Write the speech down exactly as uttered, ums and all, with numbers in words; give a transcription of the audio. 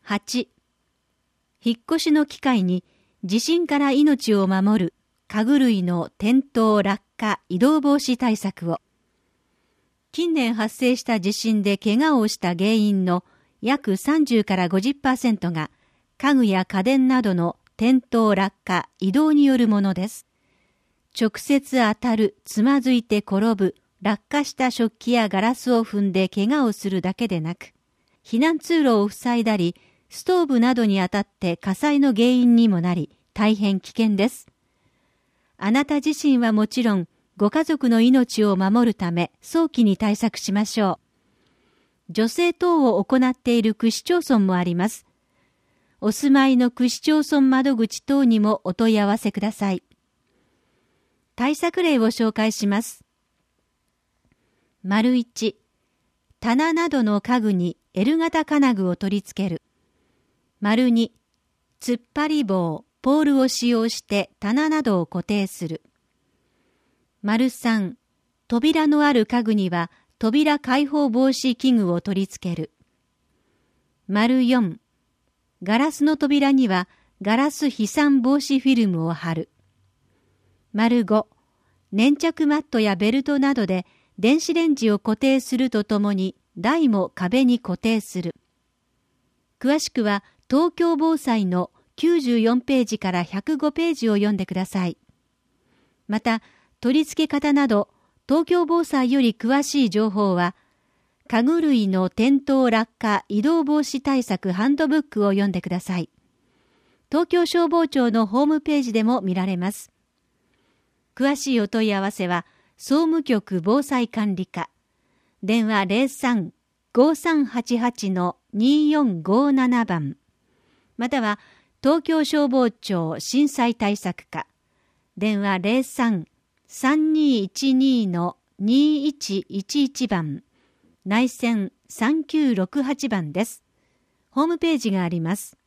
はち、引っ越しの機会に地震から命を守る家具類の転倒落下移動防止対策を。近年発生した地震で怪我をした原因の約さんじゅうからごじゅっパーセントが家具や家電などの転倒落下移動によるものです。直接当たる、つまずいて転ぶ、落下した食器やガラスを踏んで怪我をするだけでなく、避難通路を塞いだり、ストーブなどに当たって火災の原因にもなり、大変危険です。あなた自身はもちろん、ご家族の命を守るため早期に対策しましょう。助成等を行っている区市町村もあります。お住まいの区市町村窓口等にもお問い合わせください。対策例を紹介します。丸いち、棚などの家具に L 型金具を取り付ける。丸に、突っ張り棒、ポールを使用して棚などを固定する。丸さん、扉のある家具には扉開放防止器具を取り付ける。丸よん、ガラスの扉にはガラス飛散防止フィルムを貼る。丸ご、粘着マットやベルトなどで電子レンジを固定するとともに台も壁に固定する。詳しくは東京防災のきゅうじゅうよんページからひゃくごページを読んでください。また、取り付け方など東京防災より詳しい情報は、家具類の転倒落下移動防止対策ハンドブックを読んでください。東京消防庁のホームページでも見られます。詳しいお問い合わせは、総務局防災管理課、電話 ゼロさん ごさんはちはち によんごなな 番、または東京消防庁震災対策課、電話 ゼロさん さんにいちに にいちいちいち 番、内線さんきゅうろくはち番です。ホームページがあります。